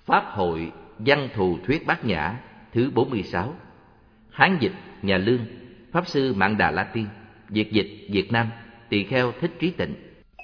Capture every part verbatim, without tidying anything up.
Pháp hội Văn Thù Thuyết Bát Nhã thứ bốn mươi sáu. Hán dịch Nhà Lương, Pháp sư Mạn Đà La Tiên, Việt dịch Việt Nam, Tỳ kheo Thích Trí Tịnh.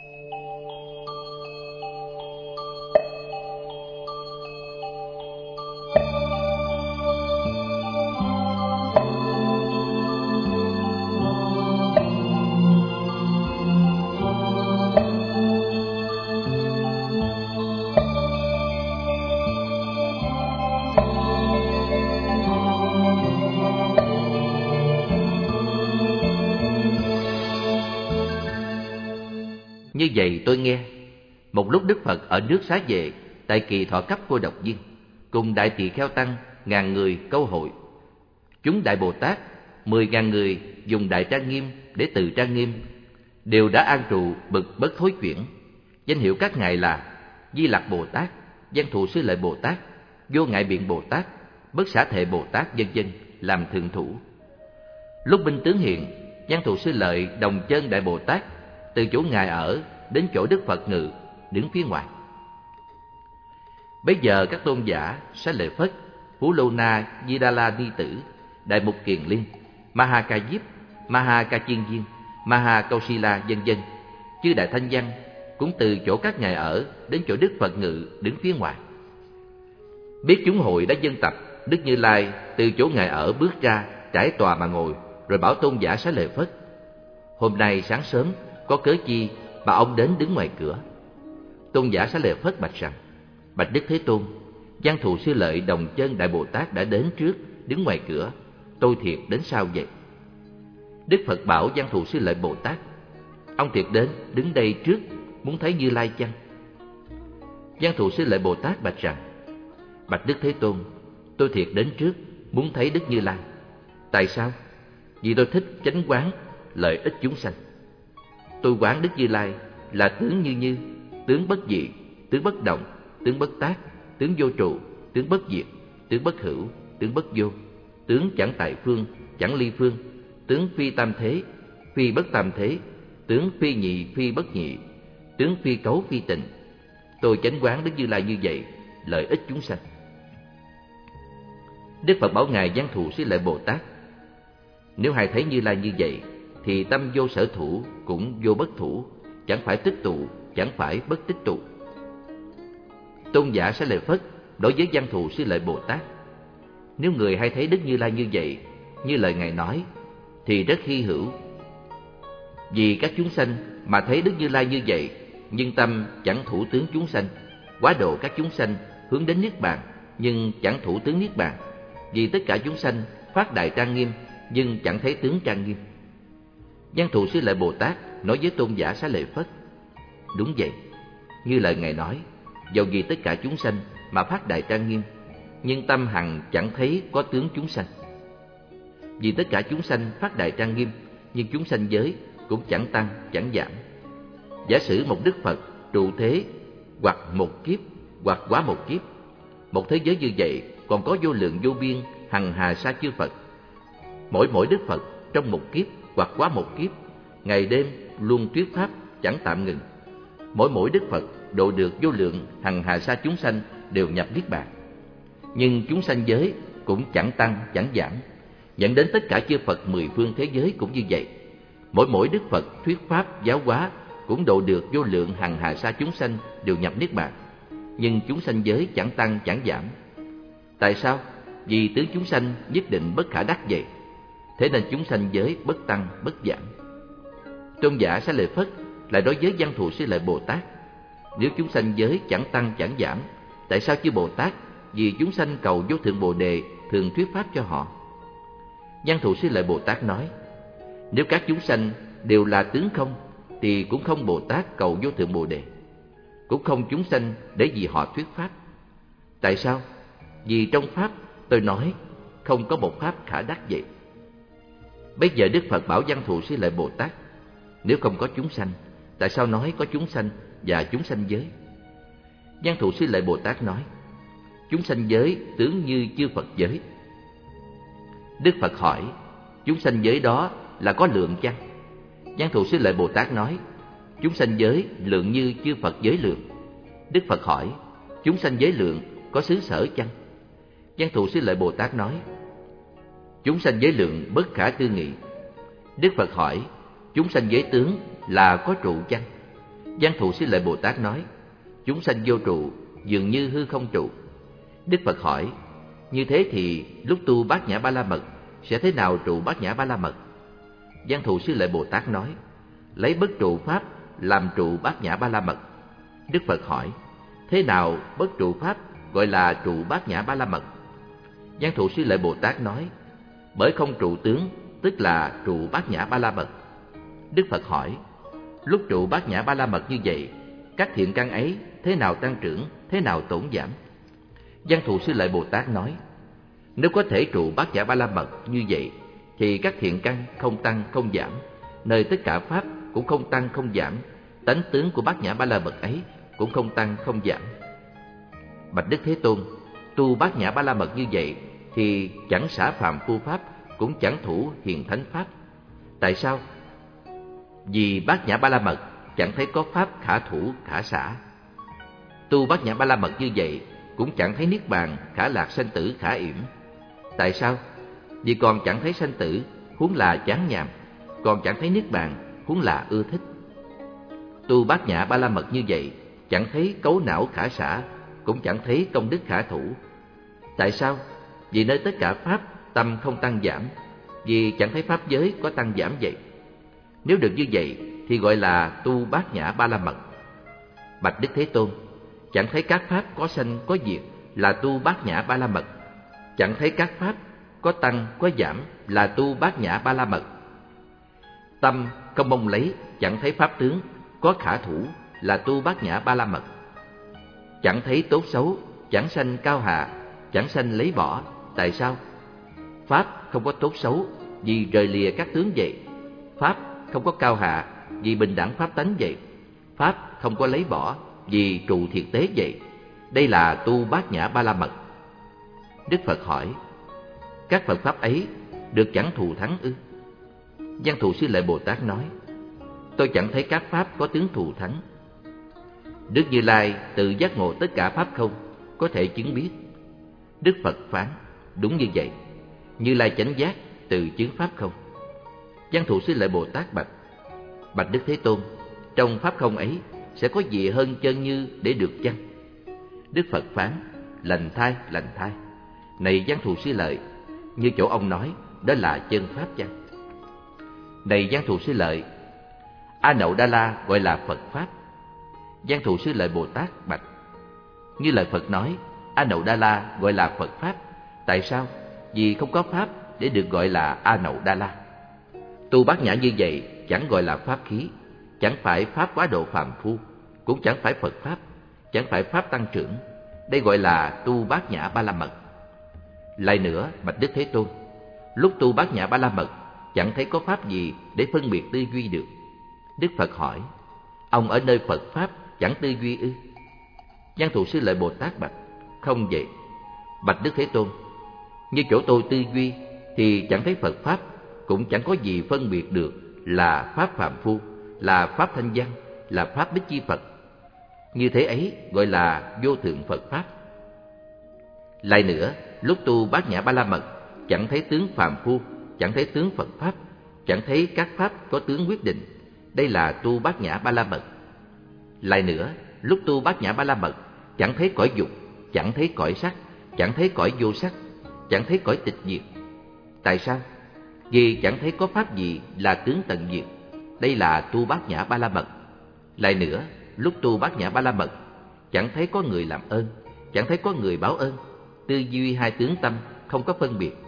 Như vậy tôi nghe, một lúc Đức Phật ở nước Xá Vệ, tại kỳ thọ cấp Cô Độc Viên, cùng đại tỳ kheo tăng ngàn người câu hội. Chúng đại Bồ Tát mười ngàn người dùng đại trang nghiêm để từ trang nghiêm, đều đã an trụ bực bất thối chuyển. Danh hiệu các ngài là Di Lặc Bồ Tát, Văn Thù Sư Lợi Bồ Tát, Vô Ngại Biện Bồ Tát, Bất Xả Thệ Bồ Tát, vân vân làm thượng thủ. Lúc binh tướng hiện, Văn Thù Sư Lợi đồng chân đại Bồ Tát từ chỗ ngài ở đến chỗ Đức Phật ngự, đứng phía ngoài. Bấy giờ các tôn giả Xá Lợi Phất, Phú Lô Na Di Đà La Ni Tử, Đại Mục Kiền Liên, Ma Ha Ca Diếp, Ma Ha Ca Chiên Viên, Ma Ha Câu Si La, vân vân chư đại thanh văn cũng từ chỗ các ngài ở đến chỗ Đức Phật ngự, đứng phía ngoài. Biết chúng hội đã dân tập, Đức Như Lai từ chỗ ngài ở bước ra, trải tòa mà ngồi, rồi bảo tôn giả Xá Lợi Phất: hôm nay sáng sớm có cớ chi mà ông đến đứng ngoài cửa? Tôn giả Xá Lợi Phất bạch rằng: bạch Đức Thế Tôn, Văn Thù Sư Lợi đồng chân đại Bồ Tát đã đến trước, đứng ngoài cửa, tôi thiệt đến sau vậy? Đức Phật bảo Văn Thù Sư Lợi Bồ Tát: ông thiệt đến đứng đây trước, muốn thấy Như Lai chăng? Văn Thù Sư Lợi Bồ Tát bạch rằng: bạch Đức Thế Tôn, tôi thiệt đến trước, muốn thấy Đức Như Lai. Tại sao? Vì tôi thích chánh quán lợi ích chúng sanh. Tôi quán Đức Như Lai là tướng như như, tướng bất dị, tướng bất động, tướng bất tác, tướng vô trụ, tướng bất diệt, tướng bất hữu, tướng bất vô, tướng chẳng tại phương, chẳng ly phương, tướng phi tam thế, phi bất tam thế, tướng phi nhị, phi bất nhị, tướng phi cấu, phi tịnh. Tôi chánh quán Đức Như Lai như vậy, lợi ích chúng sanh. Đức Phật bảo ngài Văn Thù Sư Lợi Bồ Tát: nếu hãy thấy Như Lai như vậy, thì tâm vô sở thủ cũng vô bất thủ, chẳng phải tích tụ, chẳng phải bất tích tụ. Tôn giả Xá Lợi Phất đối với Văn Thù Sư Lợi Bồ Tát: nếu người hay thấy Đức Như Lai như vậy, như lời ngài nói, thì rất hy hữu. Vì các chúng sanh mà thấy Đức Như Lai như vậy, nhưng tâm chẳng thủ tướng chúng sanh, quá độ các chúng sanh hướng đến niết bàn, nhưng chẳng thủ tướng niết bàn. Vì tất cả chúng sanh phát đại trang nghiêm, nhưng chẳng thấy tướng trang nghiêm. Văn Thù Sư Lợi Bồ Tát nói với tôn giả Xá Lợi Phất: đúng vậy, như lời ngài nói, dầu vì tất cả chúng sanh mà phát đại trang nghiêm, nhưng tâm hằng chẳng thấy có tướng chúng sanh. Vì tất cả chúng sanh phát đại trang nghiêm, nhưng chúng sanh giới cũng chẳng tăng chẳng giảm. Giả sử một Đức Phật trụ thế, hoặc một kiếp, hoặc quá một kiếp, một thế giới như vậy còn có vô lượng vô biên hằng hà sa chư Phật. Mỗi mỗi Đức Phật trong một kiếp hoặc quá một kiếp, ngày đêm luôn thuyết pháp chẳng tạm ngừng. Mỗi mỗi Đức Phật độ được vô lượng hằng hà sa chúng sanh đều nhập niết bàn. Nhưng chúng sanh giới cũng chẳng tăng chẳng giảm, dẫn đến tất cả chư Phật mười phương thế giới cũng như vậy. Mỗi mỗi Đức Phật thuyết pháp giáo hóa cũng độ được vô lượng hằng hà sa chúng sanh đều nhập niết bàn. Nhưng chúng sanh giới chẳng tăng chẳng giảm. Tại sao? Vì tướng chúng sanh nhất định bất khả đắc vậy. Thế nên chúng sanh giới bất tăng bất giảm. Tôn giả Xá Lợi Phất lại đối với Văn Thù Sư Lợi Bồ Tát: nếu chúng sanh giới chẳng tăng chẳng giảm, tại sao chư Bồ Tát vì chúng sanh cầu vô thượng Bồ Đề thường thuyết pháp cho họ? Văn Thù Sư Lợi Bồ Tát nói: nếu các chúng sanh đều là tướng không, thì cũng không Bồ Tát cầu vô thượng Bồ Đề, cũng không chúng sanh để vì họ thuyết pháp. Tại sao? Vì trong pháp tôi nói không có một pháp khả đắc vậy. Bây giờ Đức Phật bảo Văn Thù Sư Lợi Bồ Tát: nếu không có chúng sanh, tại sao nói có chúng sanh và chúng sanh giới? Văn Thù Sư Lợi Bồ Tát nói: chúng sanh giới tướng như chư Phật giới. Đức Phật hỏi: chúng sanh giới đó là có lượng chăng? Văn Thù Sư Lợi Bồ Tát nói: chúng sanh giới lượng như chư Phật giới lượng. Đức Phật hỏi: chúng sanh giới lượng có xứ sở chăng? Văn Thù Sư Lợi Bồ Tát nói: chúng sanh giới lượng bất khả tư nghị. Đức Phật hỏi: chúng sanh giới tướng là có trụ chăng? Văn Thù Sư Lợi Bồ Tát nói: chúng sanh vô trụ, dường như hư không trụ. Đức Phật hỏi: như thế thì lúc tu Bát Nhã Ba La Mật sẽ thế nào trụ Bát Nhã Ba La Mật? Văn Thù Sư Lợi Bồ Tát nói: lấy bất trụ pháp làm trụ Bát Nhã Ba La Mật. Đức Phật hỏi: thế nào bất trụ pháp gọi là trụ Bát Nhã Ba La Mật? Văn Thù Sư Lợi Bồ Tát nói: bởi không trụ tướng, tức là trụ Bát Nhã Ba La Mật. Đức Phật hỏi: lúc trụ Bát Nhã Ba La Mật như vậy, các thiện căn ấy thế nào tăng trưởng, thế nào tổn giảm? Văn Thù Sư Lợi Bồ Tát nói: nếu có thể trụ Bát Nhã Ba La Mật như vậy, thì các thiện căn không tăng không giảm, nơi tất cả pháp cũng không tăng không giảm, tánh tướng của Bát Nhã Ba La Mật ấy cũng không tăng không giảm. Bạch Đức Thế Tôn, tu Bát Nhã Ba La Mật như vậy thì chẳng xả phàm phu pháp, cũng chẳng thủ hiền thánh pháp. Tại sao? Vì Bát Nhã Ba La Mật chẳng thấy có pháp khả thủ khả xả. Tu Bát Nhã Ba La Mật như vậy cũng chẳng thấy niết bàn khả lạc sanh tử khả yểm. Tại sao? Vì còn chẳng thấy sanh tử, huống là chán nhàm, còn chẳng thấy niết bàn, huống là ưa thích. Tu Bát Nhã Ba La Mật như vậy chẳng thấy cấu não khả xả, cũng chẳng thấy công đức khả thủ. Tại sao? Vì nơi tất cả pháp tâm không tăng giảm, vì chẳng thấy pháp giới có tăng giảm vậy. Nếu được như vậy thì gọi là tu Bát Nhã Ba La Mật. Bạch Đức Thế Tôn, chẳng thấy các pháp có sanh có diệt là tu Bát Nhã Ba La Mật. Chẳng thấy các pháp có tăng có giảm là tu Bát Nhã Ba La Mật. Tâm không mong lấy, chẳng thấy pháp tướng có khả thủ là tu Bát Nhã Ba La Mật. Chẳng thấy tốt xấu, chẳng sanh cao hạ, chẳng sanh lấy bỏ. Tại sao? Pháp không có tốt xấu, vì rời lìa các tướng vậy. Pháp không có cao hạ, vì bình đẳng pháp tánh vậy. Pháp không có lấy bỏ, vì trụ thiệt tế vậy. Đây là tu Bát Nhã Ba La Mật. Đức Phật hỏi: các Phật pháp ấy được chẳng thù thắng ư? Văn Thù Sư Lợi Bồ Tát nói: tôi chẳng thấy các pháp có tướng thù thắng. Đức Như Lai tự giác ngộ tất cả pháp không, có thể chứng biết. Đức Phật phán: đúng như vậy. Như Lai chánh giác tự chứng pháp không. Văn Thù Sư Lợi Bồ Tát bạch: bạch Đức Thế Tôn, trong pháp không ấy sẽ có gì hơn chân như để được chăng? Đức Phật phán: lành thai, lành thai. Này Văn Thù Sư Lợi, như chỗ ông nói, đó là chân pháp chăng? Này Văn Thù Sư Lợi, A Nậu Đa La gọi là Phật pháp. Văn Thù Sư Lợi Bồ Tát bạch: như lời Phật nói, A Nậu Đa La gọi là Phật pháp. Tại sao? Vì không có pháp để được gọi là A Nậu Đa La. Tu Bát Nhã như vậy chẳng gọi là pháp khí, chẳng phải pháp quá độ phàm phu, cũng chẳng phải Phật pháp, chẳng phải pháp tăng trưởng. Đây gọi là tu Bát Nhã Ba La Mật. Lại nữa, bạch Đức Thế Tôn, lúc tu Bát Nhã Ba La Mật chẳng thấy có pháp gì để phân biệt tư duy được. Đức Phật hỏi: ông ở nơi Phật pháp chẳng tư duy ư? Văn Thù Sư Lợi Bồ Tát bạch: không vậy. Bạch Đức Thế Tôn, như chỗ tôi tư duy thì chẳng thấy Phật pháp, cũng chẳng có gì phân biệt được là pháp phàm phu, là pháp thanh văn, là pháp Bích Chi Phật. Như thế ấy gọi là vô thượng Phật pháp. Lại nữa, lúc tu Bát Nhã Ba La Mật chẳng thấy tướng phàm phu, chẳng thấy tướng Phật pháp, chẳng thấy các pháp có tướng quyết định. Đây là tu Bát Nhã Ba La Mật. Lại nữa, lúc tu Bát Nhã Ba La Mật chẳng thấy cõi dục, chẳng thấy cõi sắc, chẳng thấy cõi vô sắc, chẳng thấy cõi tịch diệt. Tại sao? Vì chẳng thấy có pháp gì là tướng tận diệt. Đây là tu Bát Nhã Ba La Mật. Lại nữa, lúc tu Bát Nhã Ba La Mật chẳng thấy có người làm ơn, chẳng thấy có người báo ơn. Tư duy hai tướng tâm không có phân biệt.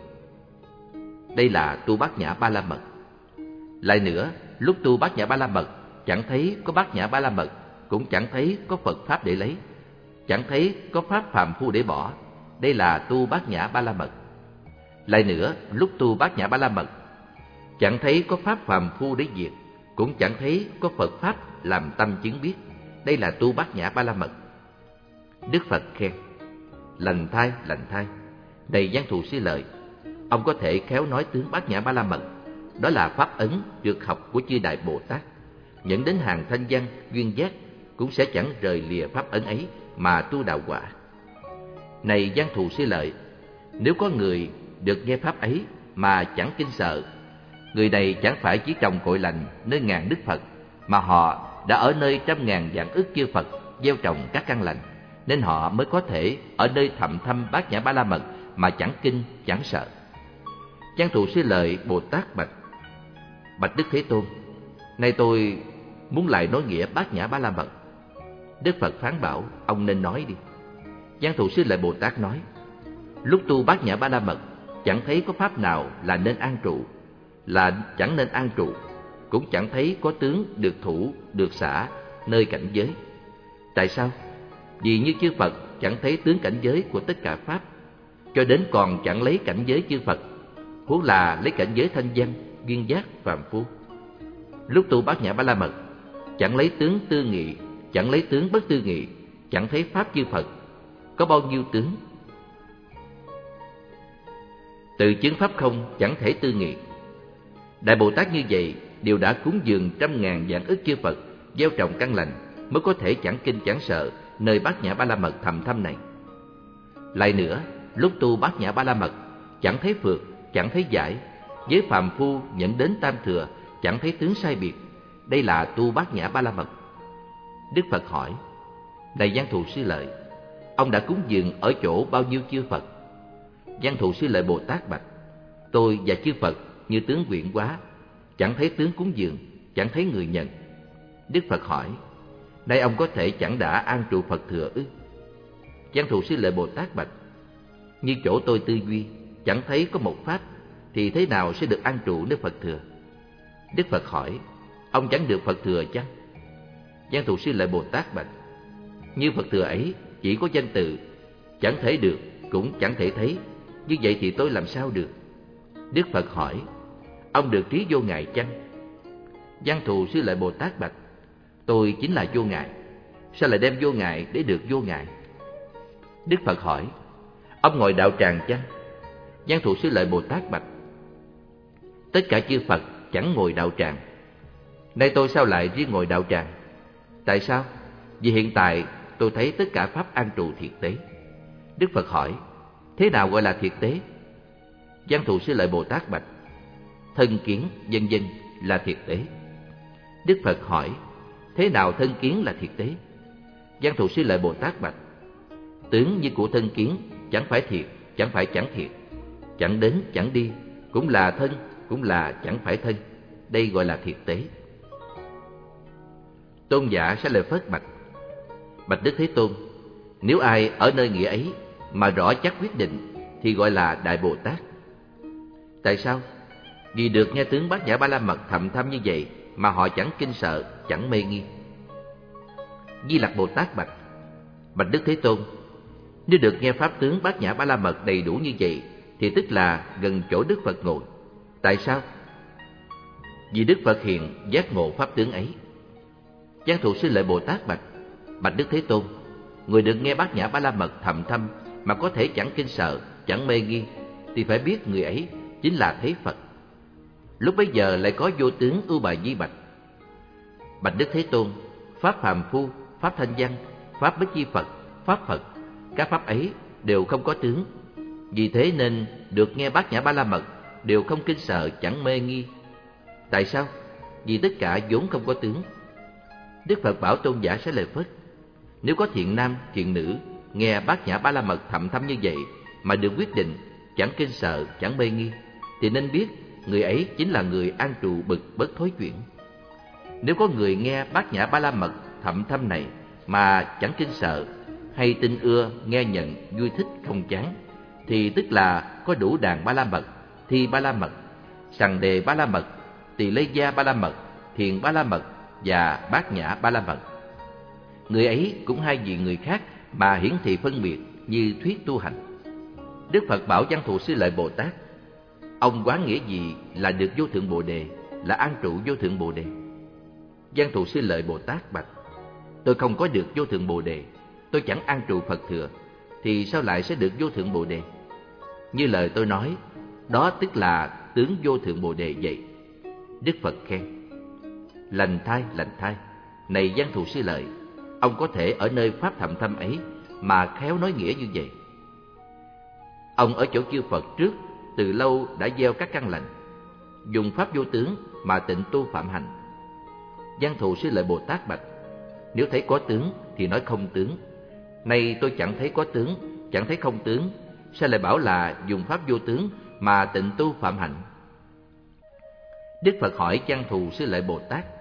Đây là tu Bát Nhã Ba La Mật. Lại nữa, lúc tu Bát Nhã Ba La Mật chẳng thấy có Bát Nhã Ba La Mật, cũng chẳng thấy có Phật pháp để lấy, chẳng thấy có pháp phàm phu để bỏ. Đây là tu Bát Nhã Ba La Mật. Lại nữa, lúc tu Bát Nhã Ba La Mật chẳng thấy có pháp phàm phu để diệt, cũng chẳng thấy có Phật pháp làm tâm chứng biết. Đây là tu Bát Nhã Ba La Mật. Đức Phật khen: lành thai, lành thai. Này Văn Thù Sư Lợi, ông có thể khéo nói tướng Bát Nhã Ba La Mật. Đó là pháp ấn được học của chư Đại Bồ Tát. Dẫn đến hàng thanh văn, duyên giác cũng sẽ chẳng rời lìa pháp ấn ấy mà tu đạo quả. Này Giang Thù Sư Lợi, nếu có người được nghe pháp ấy mà chẳng kinh sợ, người này chẳng phải chỉ trồng cội lành nơi ngàn đức Phật, mà họ đã ở nơi trăm ngàn vạn ức chư Phật gieo trồng các căn lành, nên họ mới có thể ở nơi thầm thâm Bát Nhã Ba La Mật mà chẳng kinh chẳng sợ. Giang Thù Sư Lợi Bồ Tát bạch: Bạch Đức Thế Tôn, nay tôi muốn lại nói nghĩa Bát Nhã Ba La Mật. Đức Phật phán bảo: Ông nên nói đi. Giang Thù Sư Lợi Bồ Tát nói: Lúc tu Bát Nhã Ba La Mật, chẳng thấy có pháp nào là nên an trụ, là chẳng nên an trụ, cũng chẳng thấy có tướng được thủ, được xả nơi cảnh giới. Tại sao? Vì như chư Phật chẳng thấy tướng cảnh giới của tất cả pháp, cho đến còn chẳng lấy cảnh giới chư Phật, huống là lấy cảnh giới thanh văn, duyên giác, phàm phu. Lúc tu Bát Nhã Ba La Mật, chẳng lấy tướng tư nghị, chẳng lấy tướng bất tư nghị, chẳng thấy pháp chư Phật, có bao nhiêu tướng. Từ chứng pháp không chẳng thể tư nghị. Đại Bồ Tát như vậy đều đã cúng dường trăm ngàn vạn ức chư Phật gieo trồng căn lành, mới có thể chẳng kinh chẳng sợ nơi Bát Nhã Ba La Mật thầm thâm này. Lại nữa, lúc tu Bát Nhã Ba La Mật, chẳng thấy phượt, chẳng thấy giải, với phàm phu nhận đến tam thừa, chẳng thấy tướng sai biệt. Đây là tu Bát Nhã Ba La Mật. Đức Phật hỏi: Này Giang Thù Sư Lợi, ông đã cúng dường ở chỗ bao nhiêu chư Phật? Giang Thù Sư Lợi Bồ Tát bạch: Tôi và chư Phật như tướng quyện hóa, chẳng thấy tướng cúng dường, chẳng thấy người nhận. Đức Phật hỏi: Nay ông có thể chẳng đã an trụ Phật thừa ư? Giang Thù Sư Lợi Bồ Tát bạch: Như chỗ tôi tư duy, chẳng thấy có một pháp, thì thế nào sẽ được an trụ nơi Phật thừa? Đức Phật hỏi: Ông chẳng được Phật thừa chăng? Giang Thù Sư Lợi Bồ Tát bạch: Như Phật thừa ấy chỉ có danh tự, chẳng thể được, cũng chẳng thể thấy, như vậy thì tôi làm sao được? Đức Phật hỏi: Ông được trí vô ngại chăng? Giang Thù Sư Lợi Bồ Tát bạch: Tôi chính là vô ngại, sao lại đem vô ngại để được vô ngại? Đức Phật hỏi: Ông ngồi đạo tràng chăng? Giang Thù Sư Lợi Bồ Tát bạch: Tất cả chư Phật chẳng ngồi đạo tràng, nay tôi sao lại riêng ngồi đạo tràng? Tại sao? Vì hiện tại tôi thấy tất cả pháp an trụ thiệt tế. Đức Phật hỏi: Thế nào gọi là thiệt tế? Giang Thù Sư Lợi Bồ Tát bạch: Thân kiến vân vân là thiệt tế. Đức Phật hỏi: Thế nào thân kiến là thiệt tế? Giang Thù Sư Lợi Bồ Tát bạch: Tướng như của thân kiến chẳng phải thiệt, chẳng phải chẳng thiệt, chẳng đến chẳng đi, cũng là thân, cũng là chẳng phải thân. Đây gọi là thiệt tế. Tôn giả sẽ lời Phất bạch: Bạch Đức Thế Tôn, nếu ai ở nơi nghĩa ấy mà rõ chắc quyết định thì gọi là Đại Bồ Tát. Tại sao? Vì được nghe tướng Bát Nhã Ba La Mật thầm thâm như vậy mà họ chẳng kinh sợ, chẳng mê nghi. Di Lặc Bồ Tát bạch: Bạch Đức Thế Tôn, nếu được nghe pháp tướng Bát Nhã Ba La Mật đầy đủ như vậy thì tức là gần chỗ Đức Phật ngồi. Tại sao? Vì Đức Phật hiện giác ngộ pháp tướng ấy. Giang Thù Sư Lợi Bồ Tát bạch: Bạch Đức Thế Tôn, người được nghe Bát Nhã Ba La Mật thầm thâm mà có thể chẳng kinh sợ, chẳng mê nghi, thì phải biết người ấy chính là thấy Phật. Lúc bấy giờ lại có vô tướng Ưu Bà Di bạch: Bạch Đức Thế Tôn, pháp phàm phu, pháp thanh văn, pháp bất chi Phật, pháp Phật, các pháp ấy đều không có tướng. Vì thế nên được nghe Bát Nhã Ba La Mật đều không kinh sợ, chẳng mê nghi. Tại sao? Vì tất cả vốn không có tướng. Đức Phật bảo tôn giả Xá Lợi Phất: Nếu có thiện nam, thiện nữ nghe Bát Nhã Ba La Mật thầm thâm như vậy mà được quyết định, chẳng kinh sợ, chẳng mê nghi, thì nên biết người ấy chính là người an trụ bực bất thối chuyển. Nếu có người nghe Bát Nhã Ba La Mật thầm thâm này mà chẳng kinh sợ, hay tin ưa, nghe nhận, vui thích, không chán, thì tức là có đủ đàn Ba La Mật, Thi Ba La Mật, Sằng Đề Ba La Mật, Tỳ Lê Gia Ba La Mật, Thiền Ba La Mật và Bát Nhã Ba La Mật. Người ấy cũng hai vị người khác mà hiển thị phân biệt như thuyết tu hành. Đức Phật bảo Văn Thù Sư Lợi Bồ Tát: Ông quán nghĩa gì là được vô thượng Bồ Đề, là an trụ vô thượng Bồ Đề? Văn Thù Sư Lợi Bồ Tát bạch: Tôi không có được vô thượng Bồ Đề, tôi chẳng an trụ Phật thừa, thì sao lại sẽ được vô thượng Bồ Đề? Như lời tôi nói, đó tức là tướng vô thượng Bồ Đề vậy. Đức Phật khen: Lành thai, lành thai, này Văn Thù Sư Lợi, ông có thể ở nơi pháp thầm thâm ấy mà khéo nói nghĩa như vậy. Ông ở chỗ chư Phật trước từ lâu đã gieo các căn lành, dùng pháp vô tướng mà tịnh tu phạm hành. Văn Thù Sư Lợi Bồ Tát bạch: nếu thấy có tướng thì nói không tướng. Nay tôi chẳng thấy có tướng, chẳng thấy không tướng, sao lại bảo là dùng pháp vô tướng mà tịnh tu phạm hạnh? Đức Phật hỏi Văn Thù Sư Lợi Bồ Tát: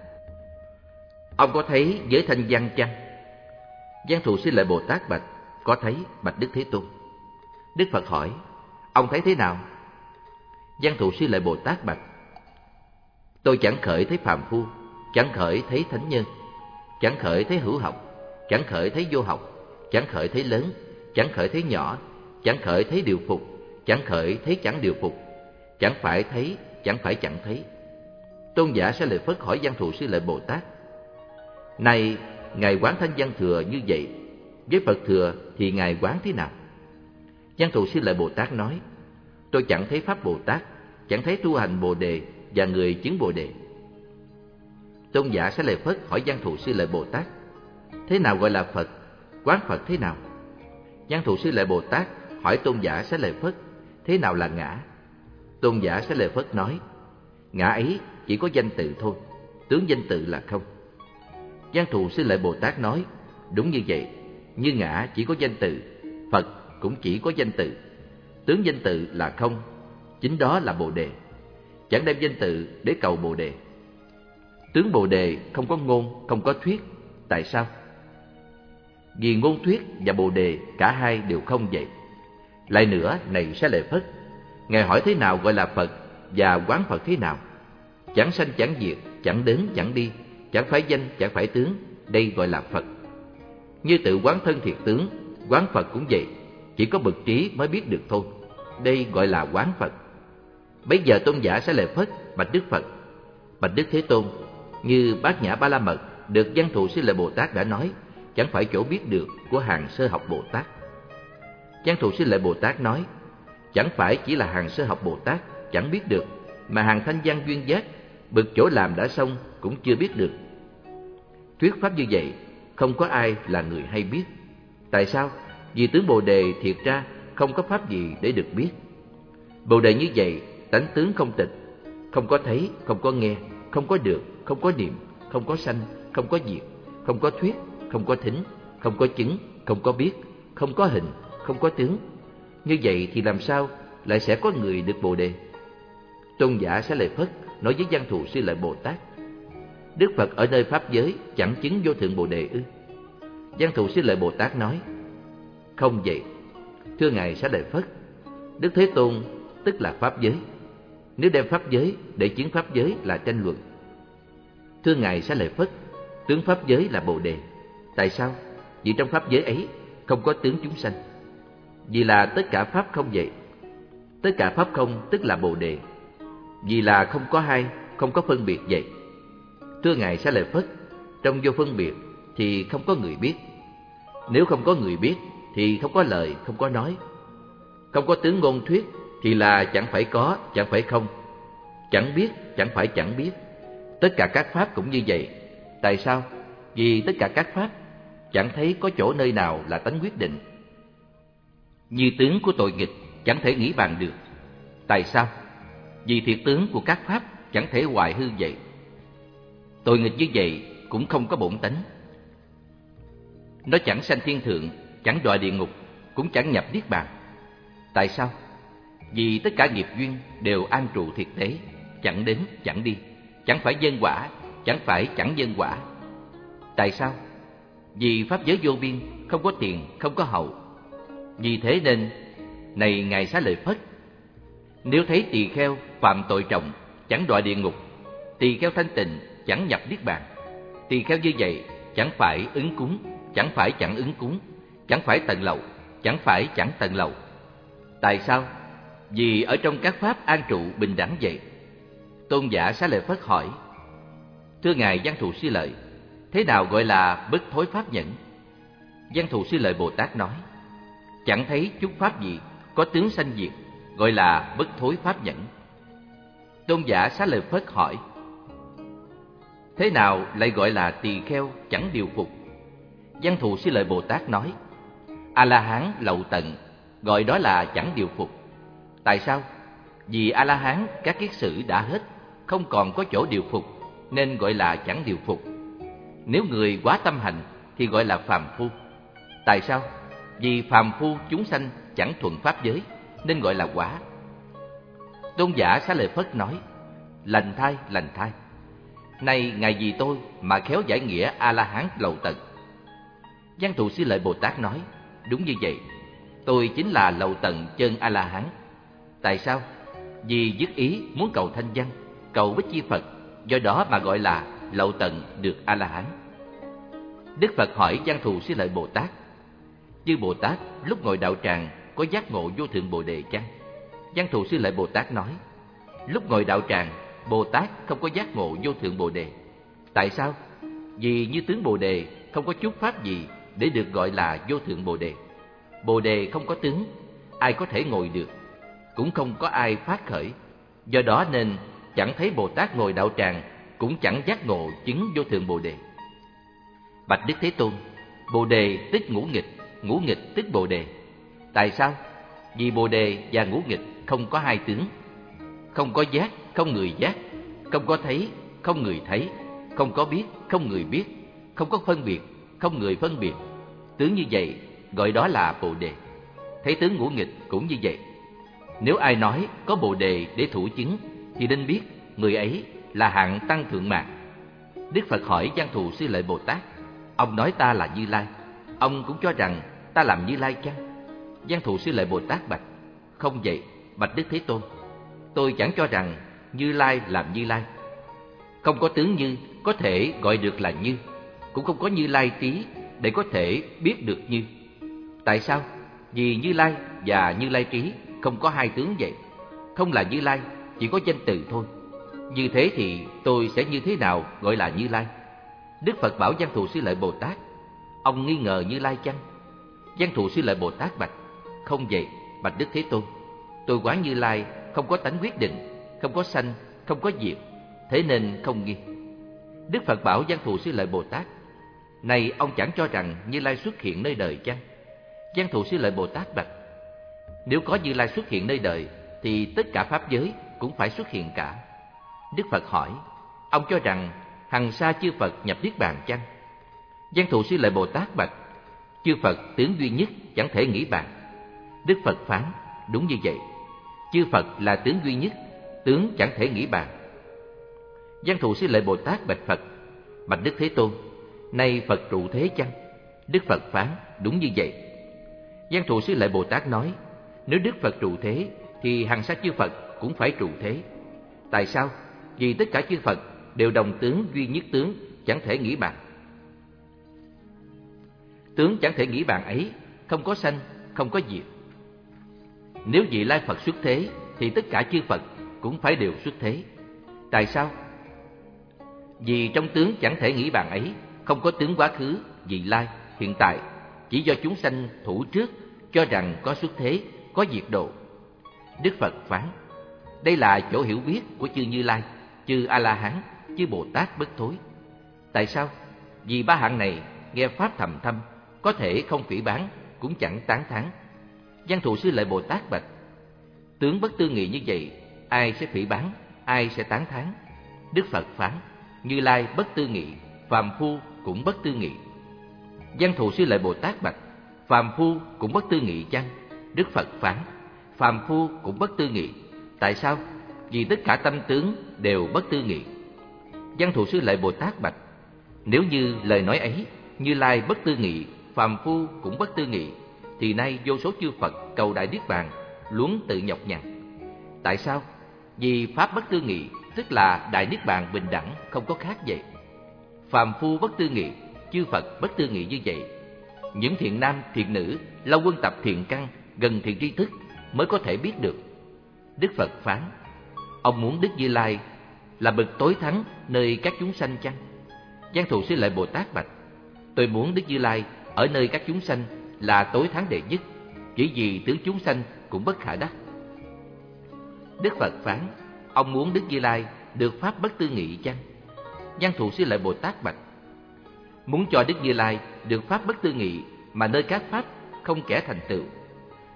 ông có thấy giới thanh văn chăng? Văn Thù Sư Lợi Bồ Tát bạch: có thấy, bạch Đức Thế Tôn. Đức Phật hỏi: ông thấy thế nào? Văn Thù Sư Lợi Bồ Tát bạch: tôi chẳng khởi thấy phàm phu, chẳng khởi thấy thánh nhân, chẳng khởi thấy hữu học, chẳng khởi thấy vô học, chẳng khởi thấy lớn, chẳng khởi thấy nhỏ, chẳng khởi thấy điều phục, chẳng khởi thấy chẳng điều phục, chẳng phải thấy, chẳng phải chẳng thấy. Tôn giả Xá Lợi Phất hỏi Văn Thù Sư Lợi Bồ Tát: này ngài quán thanh văn thừa như vậy, với Phật thừa thì ngài quán thế nào? Văn Thù Sư Lợi Bồ Tát nói: tôi chẳng thấy pháp Bồ Tát, chẳng thấy tu hành Bồ đề và người chứng Bồ đề. Tôn giả Xá Lợi Phất hỏi Văn Thù Sư Lợi Bồ Tát: thế nào gọi là Phật? Quán Phật thế nào? Văn Thù Sư Lợi Bồ Tát hỏi Tôn giả Xá Lợi Phất: thế nào là ngã? Tôn giả Xá Lợi Phất nói: ngã ấy chỉ có danh tự thôi, tướng danh tự là không. Văn Thù Sư Lợi Bồ Tát nói: đúng như vậy, như ngã chỉ có danh tự, Phật cũng chỉ có danh tự, tướng danh tự là không, chính đó là Bồ đề. Chẳng đem danh tự để cầu Bồ đề. Tướng Bồ đề không có ngôn, không có thuyết. Tại sao? Vì ngôn thuyết và Bồ đề cả hai đều không vậy. Lại nữa, này Xá Lợi Phất, ngài hỏi thế nào gọi là Phật và quán Phật thế nào? Chẳng sanh chẳng diệt, chẳng đến chẳng đi, chẳng phải danh chẳng phải tướng, đây gọi là Phật. Như tự quán thân thiệt tướng, quán Phật cũng vậy, chỉ có bậc trí mới biết được thôi, đây gọi là quán Phật. Bấy giờ Tôn giả Xá Lợi Phất bạch Đức Phật: bạch Đức Thế Tôn, như Bát Nhã Ba La Mật được Văn Thù Sư Lợi Bồ Tát đã nói, chẳng phải chỗ biết được của hàng sơ học Bồ Tát. Văn Thù Sư Lợi Bồ Tát nói: chẳng phải chỉ là hàng sơ học Bồ Tát chẳng biết được, mà hàng thanh văn duyên giác, bậc chỗ làm đã xong cũng chưa biết được. Thuyết pháp như vậy, không có ai là người hay biết. Tại sao? Vì tướng Bồ đề thiệt ra không có pháp gì để được biết. Bồ đề như vậy, tánh tướng không tịch, không có thấy, không có nghe, không có được, không có niệm, không có sanh, không có diệt, không có thuyết, không có thính, không có chứng, không có biết, không có hình, không có tướng. Như vậy thì làm sao lại sẽ có người được Bồ đề? Tôn giả Xá Lợi Phất nói với Văn Thù Sư Lợi Bồ Tát: Đức Phật ở nơi pháp giới chẳng chứng vô thượng Bồ đề ư? Văn Thù Sư Lợi Bồ Tát nói: không vậy. Thưa ngài Xá Lợi Phất, Đức Thế Tôn tức là pháp giới. Nếu đem pháp giới để chứng pháp giới là tranh luận. Thưa ngài Xá Lợi Phất, tướng pháp giới là Bồ đề. Tại sao? Vì trong pháp giới ấy không có tướng chúng sanh. Vì là tất cả pháp không vậy. Tất cả pháp không tức là Bồ đề. Vì là không có hai, không có phân biệt vậy. Thưa ngài Xá Lợi Phất, trong vô phân biệt thì không có người biết. Nếu không có người biết thì không có lời, không có nói. Không có tướng ngôn thuyết thì là chẳng phải có, chẳng phải không. Chẳng biết, chẳng phải chẳng biết. Tất cả các pháp cũng như vậy. Tại sao? Vì tất cả các pháp chẳng thấy có chỗ nơi nào là tánh quyết định. Như tướng của tội nghịch chẳng thể nghĩ bàn được. Tại sao? Vì thiệt tướng của các pháp chẳng thể hoại hư vậy. Tội nghịch như vậy cũng không có bổn tánh. Nó chẳng sanh thiên thượng, chẳng đọa địa ngục, cũng chẳng nhập niết bàn. Tại sao? Vì tất cả nghiệp duyên đều an trụ thiệt tế, chẳng đến chẳng đi, chẳng phải nhân quả, chẳng phải chẳng nhân quả. Tại sao? Vì pháp giới vô biên, không có tiền, không có hậu. Vì thế nên, này ngài Xá Lợi Phất, nếu thấy tỳ kheo phạm tội trọng, chẳng đọa địa ngục, tỳ kheo thanh tịnh chẳng nhập niết bàn, tỳ kheo như vậy chẳng phải ứng cúng, chẳng phải chẳng ứng cúng, chẳng phải tận lậu, chẳng phải chẳng tận lậu. Tại sao? Vì ở trong các pháp an trụ bình đẳng vậy. Tôn giả Xá Lợi Phất hỏi: thưa ngài Văn Thù Sư Lợi, thế nào gọi là bất thối pháp nhẫn? Văn Thù Sư Lợi Bồ Tát nói: chẳng thấy chút pháp gì có tướng sanh diệt, gọi là bất thối pháp nhẫn. Tôn giả Xá Lợi Phất hỏi: thế nào lại gọi là tỳ kheo chẳng điều phục? Văn Thù Sư Lợi Bồ Tát nói: A La Hán lậu tận, gọi đó là chẳng điều phục. Tại sao? Vì A-la-hán các kiết sử đã hết, không còn có chỗ điều phục, nên gọi là chẳng điều phục. Nếu người quá tâm hành thì gọi là phàm phu. Tại sao? Vì phàm phu chúng sanh chẳng thuận pháp giới, nên gọi là quả. Tôn giả Xá Lợi Phất nói: lành thai, lành thai. Này ngài vì tôi mà khéo giải nghĩa A-la-hán lậu tận. Văn Thù Sư Lợi Bồ Tát nói: đúng như vậy, tôi chính là lậu tận chân A-la-hán. Tại sao? Vì dứt ý muốn cầu thanh văn, cầu Bích Chi Phật, do đó mà gọi là lậu tận được A-la-hán. Đức Phật hỏi Văn Thù Sư Lợi Bồ Tát: chư Bồ Tát lúc ngồi đạo tràng có giác ngộ vô thượng Bồ Đề chăng? Văn Thù Sư Lợi Bồ Tát nói: lúc ngồi đạo tràng, Bồ Tát không có giác ngộ vô thượng Bồ Đề. Tại sao? Vì như tướng Bồ Đề không có chút pháp gì để được gọi là vô thượng Bồ Đề. Bồ Đề không có tướng, ai có thể ngồi được, cũng không có ai phát khởi. Do đó nên chẳng thấy Bồ Tát ngồi đạo tràng, cũng chẳng giác ngộ chứng vô thượng Bồ Đề. Bạch Đức Thế Tôn, Bồ Đề tức ngũ nghịch, ngũ nghịch tức Bồ Đề. Tại sao? Vì Bồ Đề và ngũ nghịch không có hai tướng. Không có giác, không người giác. Không có thấy, không người thấy. Không có biết, không người biết. Không có phân biệt, không người phân biệt. Tướng như vậy gọi đó là Bồ Đề. Thấy tướng ngũ nghịch cũng như vậy. Nếu ai nói có Bồ Đề để thủ chứng thì nên biết người ấy là hạng tăng thượng mạn. Đức Phật hỏi Văn Thù Sư Lợi Bồ Tát: ông nói ta là Như Lai, ông cũng cho rằng ta làm Như Lai chăng? Văn Thù Sư Lợi Bồ Tát bạch: không vậy, bạch Đức Thế Tôn, tôi chẳng cho rằng Như Lai làm Như Lai. Không có tướng Như có thể gọi được là Như, cũng không có Như Lai trí để có thể biết được Như. Tại sao? Vì Như Lai và Như Lai trí không có hai tướng vậy. Không là Như Lai, chỉ có danh từ thôi. Như thế thì tôi sẽ như thế nào gọi là Như Lai? Đức Phật bảo Văn Thù Sư Lợi Bồ Tát: ông nghi ngờ Như Lai chăng? Văn Thù Sư Lợi Bồ Tát bạch: không vậy, bạch Đức Thế Tôn, tôi quán Như Lai không có tánh quyết định, không có sanh, không có diệt, thế nên không nghi. Đức Phật bảo Văn Thù Sư Lợi Bồ Tát: này ông chẳng cho rằng Như Lai xuất hiện nơi đời chăng? Văn Thù Sư Lợi Bồ Tát bạch: nếu có Như Lai xuất hiện nơi đời thì tất cả pháp giới cũng phải xuất hiện cả. Đức Phật hỏi: ông cho rằng hằng sa chư Phật nhập niết bàn chăng? Văn Thù Sư Lợi Bồ Tát bạch: chư Phật tướng duy nhất chẳng thể nghĩ bàn. Đức Phật phán: đúng như vậy, chư Phật là tướng duy nhất, tướng chẳng thể nghĩ bàn. Văn Thù Sư Lợi Bồ Tát bạch Phật: bạch Đức Thế Tôn, nay Phật trụ thế chăng? Đức Phật phán: đúng như vậy. Văn Thù Sư Lợi Bồ Tát nói: nếu Đức Phật trụ thế thì hằng sa chư Phật cũng phải trụ thế. Tại sao? Vì tất cả chư Phật đều đồng tướng duy nhất tướng, chẳng thể nghĩ bàn. Tướng chẳng thể nghĩ bàn ấy không có sanh, không có diệt. Nếu vị Lai Phật xuất thế thì tất cả chư Phật cũng phải đều xuất thế. Tại sao? Vì trong tướng chẳng thể nghĩ bàn ấy không có tướng quá khứ, vị lai, hiện tại, chỉ do chúng sanh thủ trước cho rằng có xuất thế, có diệt độ. Đức Phật phán: đây là chỗ hiểu biết của chư Như Lai, chư A-la-hán, chư Bồ Tát bất thối. Tại sao? Vì ba hạng này nghe pháp thầm thâm, có thể không phỉ báng, cũng chẳng tán thán. Văn Thù Sư Lợi Bồ Tát bạch: tướng bất tư nghị như vậy, ai sẽ phỉ báng, ai sẽ tán thán? Đức Phật phán: Như Lai bất tư nghị, phàm phu cũng bất tư nghị. Văn Thù Sư Lợi Bồ Tát bạch: phàm phu cũng bất tư nghị chăng? Đức Phật phán: phàm phu cũng bất tư nghị. Tại sao? Vì tất cả tâm tướng đều bất tư nghị. Văn Thù Sư Lợi Bồ Tát bạch: nếu như lời nói ấy, Như Lai bất tư nghị, phàm phu cũng bất tư nghị, thì nay vô số chư Phật cầu đại niết bàn luống tự nhọc nhằn. Tại sao? Vì pháp bất tư nghị tức là đại niết bàn bình đẳng, không có khác vậy. Phàm phu bất tư nghị, chư Phật bất tư nghị như vậy. Những thiện nam thiện nữ lâu quân tập thiện căn, gần thiện tri thức mới có thể biết được. Đức Phật phán: ông muốn Đức Như Lai là bậc tối thắng nơi các chúng sanh chăng? Văn Thù Sư Lợi Bồ Tát bạch: tôi muốn Đức Như Lai ở nơi các chúng sanh là tối thắng đệ nhất, chỉ vì tướng chúng sanh cũng bất khả đắc. Đức Phật phán: ông muốn Đức Như Lai được pháp bất tư nghị chăng? Văn Thù Sư Lợi Bồ Tát bạch: muốn cho Đức Như Lai được pháp bất tư nghị mà nơi các pháp không kẻ thành tựu,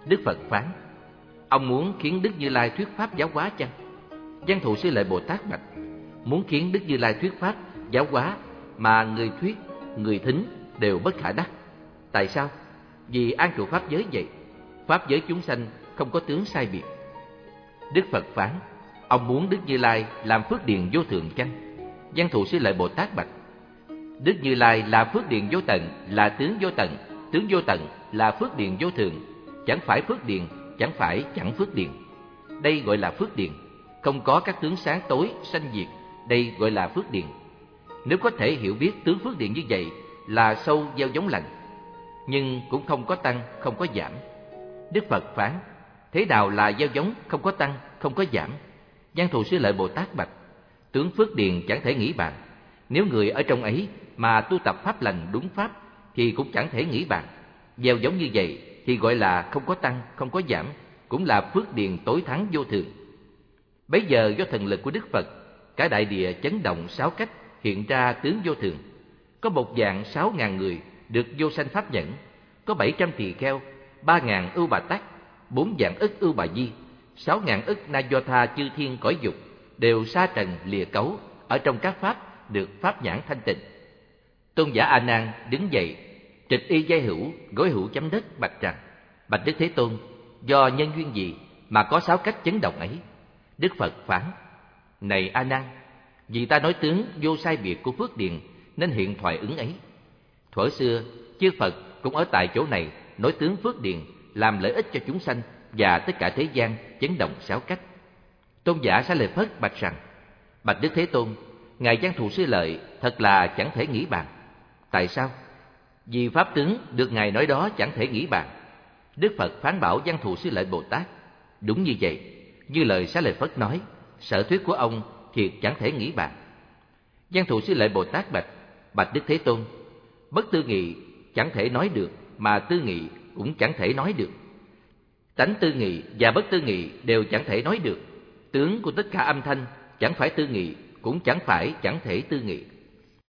Đức Phật phán: ông muốn khiến Đức Như Lai thuyết pháp giáo hóa chăng? Văn Thù Sư Lợi Bồ Tát bạch: muốn khiến Đức Như Lai thuyết pháp giáo hóa mà người thuyết, người thính đều bất khả đắc. Tại sao? Vì an trụ pháp giới vậy. Pháp giới chúng sanh không có tướng sai biệt. Đức Phật phán: ông muốn Đức Như Lai làm phước điền vô thượng chăng? Văn Thù Sư Lợi Bồ Tát bạch: Đức Như Lai là phước điền vô tận, là tướng vô tận, tướng vô tận là phước điền vô thượng. Chẳng phải phước điền, chẳng phải chẳng phước điền. Đây gọi là phước điền. Không có các tướng sáng tối, sanh diệt, đây gọi là phước điền. Nếu có thể hiểu biết tướng phước điền như vậy là sâu gieo giống lành, nhưng cũng không có tăng, không có giảm. Đức Phật phán: thế nào là gieo giống không có tăng, không có giảm? Văn Thù Sư Lợi Bồ Tát bạch: tướng phước điền chẳng thể nghĩ bàn. Nếu người ở trong ấy mà tu tập pháp lành đúng pháp thì cũng chẳng thể nghĩ bàn. Gieo giống như vậy thì gọi là không có tăng, không có giảm, cũng là phước điền tối thắng vô thường. Bấy giờ do thần lực của Đức Phật, cả đại địa chấn động sáu cách, hiện ra tướng vô thường. Có một vạn sáu ngàn người được vô sanh pháp nhẫn, có bảy trăm tỳ kheo, ba ngàn ưu bà tắc, bốn vạn ức ưu bà di, sáu ngàn ức na do tha chư thiên cõi dục, đều sa trần lìa cấu, ở trong các pháp được pháp nhãn thanh tịnh. Tôn giả A Nan đứng dậy, trịch y giai hữu, gối hữu chấm đất, bạch rằng: bạch Đức Thế Tôn, do nhân duyên gì mà có sáu cách chấn động ấy? Đức Phật phán: này A Nan, vì ta nói tướng vô sai biệt của phước điền nên hiện thoại ứng ấy. Thuở xưa chư Phật cũng ở tại chỗ này nói tướng phước điền, làm lợi ích cho chúng sanh và tất cả thế gian, chấn động sáu cách. Tôn giả Xá Lợi Phất bạch rằng: bạch Đức Thế Tôn, ngài Văn Thù Sư Lợi thật là chẳng thể nghĩ bàn. Tại sao? Vì pháp tướng được ngài nói đó chẳng thể nghĩ bàn. Đức Phật phán bảo Văn Thù Sư Lợi Bồ Tát: đúng như vậy, như lời Xá Lợi Phất nói, sở thuyết của ông thiệt chẳng thể nghĩ bàn. Văn Thù Sư Lợi Bồ Tát bạch: bạch Đức Thế Tôn, bất tư nghị chẳng thể nói được, mà tư nghị cũng chẳng thể nói được. Tánh tư nghị và bất tư nghị đều chẳng thể nói được. Tướng của tất cả âm thanh chẳng phải tư nghị, cũng chẳng phải chẳng thể tư nghị.